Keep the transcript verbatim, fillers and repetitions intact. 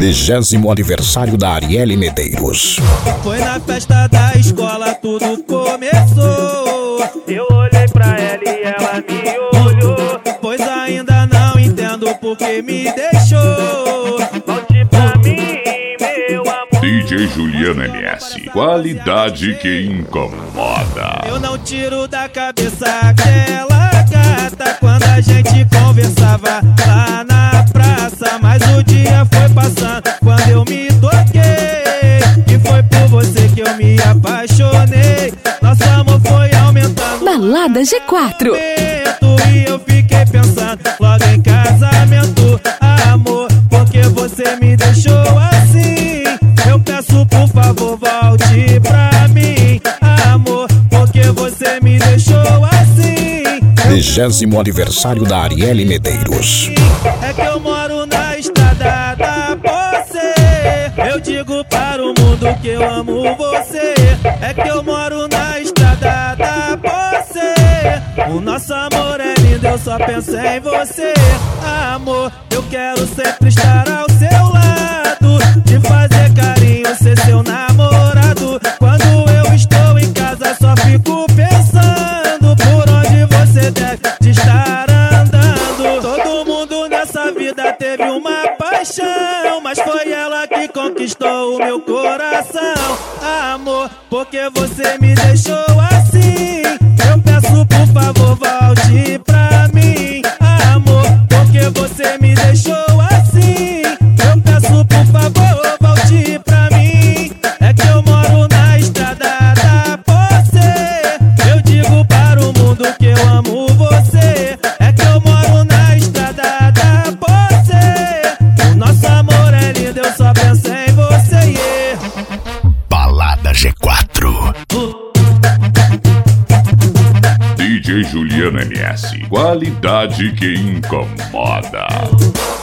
Vigésimo aniversário da Arielle Medeiros. Foi na festa da escola, tudo começou. Eu olhei pra ela e ela me olhou. Pois ainda não entendo porque me deixou. Volte pra mim, meu amor. D J Juliano M S, qualidade que incomoda. Eu não tiro da cabeça aquela gata quando a gente conversava lá na praça. Mas o dia foi passando quando eu me toquei que foi por você que eu me apaixonei. Nosso amor foi aumentando. Balada G quatro. E eu fiquei pensando logo em casamento. Amor, porque você me deixou assim? Eu peço por favor volte pra mim. Amor, porque você me deixou assim? Vigésimo aniversário da Arielle Medeiros. É que eu moro na estrada da você. Eu digo para o mundo que eu amo você. É que eu moro na estrada da você. O nosso amor é lindo, eu só penso em você. Amor, eu quero sempre estar ao seu lado, te fazer carinho, ser seu namorado. Quando eu estou em casa só fico pensando por onde você deve de estar andando. Todo mundo nessa vida teve uma paixão, mas foi ela que conquistou o meu coração. Amor, porque você me deixou assim? Eu peço por favor volte pra mim. Amor, porque você me deixou assim? Eu peço por favor volte pra mim. É que eu moro na estrada da você. Eu digo para o mundo que eu amo você. É que eu moro na estrada da você. O nosso amor é lindo, eu só penso em você, yeah. Balada G quatro. D J Juliano M S, qualidade que incomoda.